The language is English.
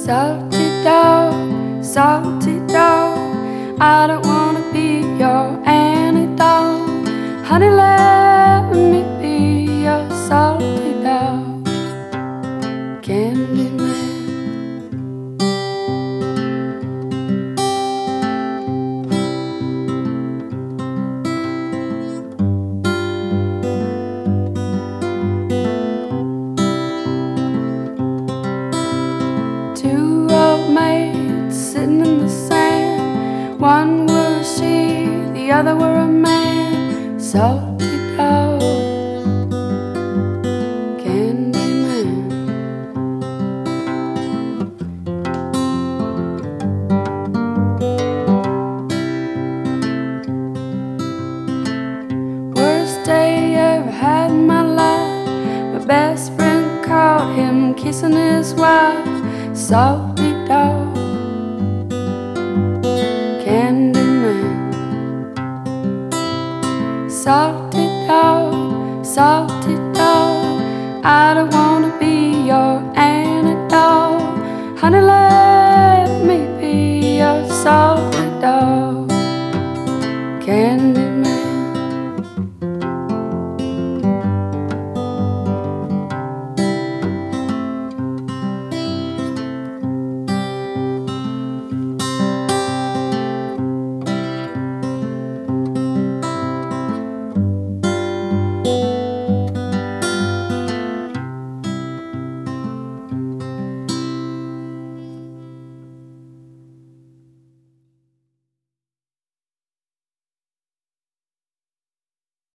Salty dog, salty dog, I don't wanna be your antidote. Honey, let me be your salty dog, Candyman. Two old maids sitting in the sand. One were a she, the other were a man. Salty dog, Candyman. Worst day ever had in my life. My best friend caught him kissing his wife. Salty dog, Candyman. Salty dog, I don't want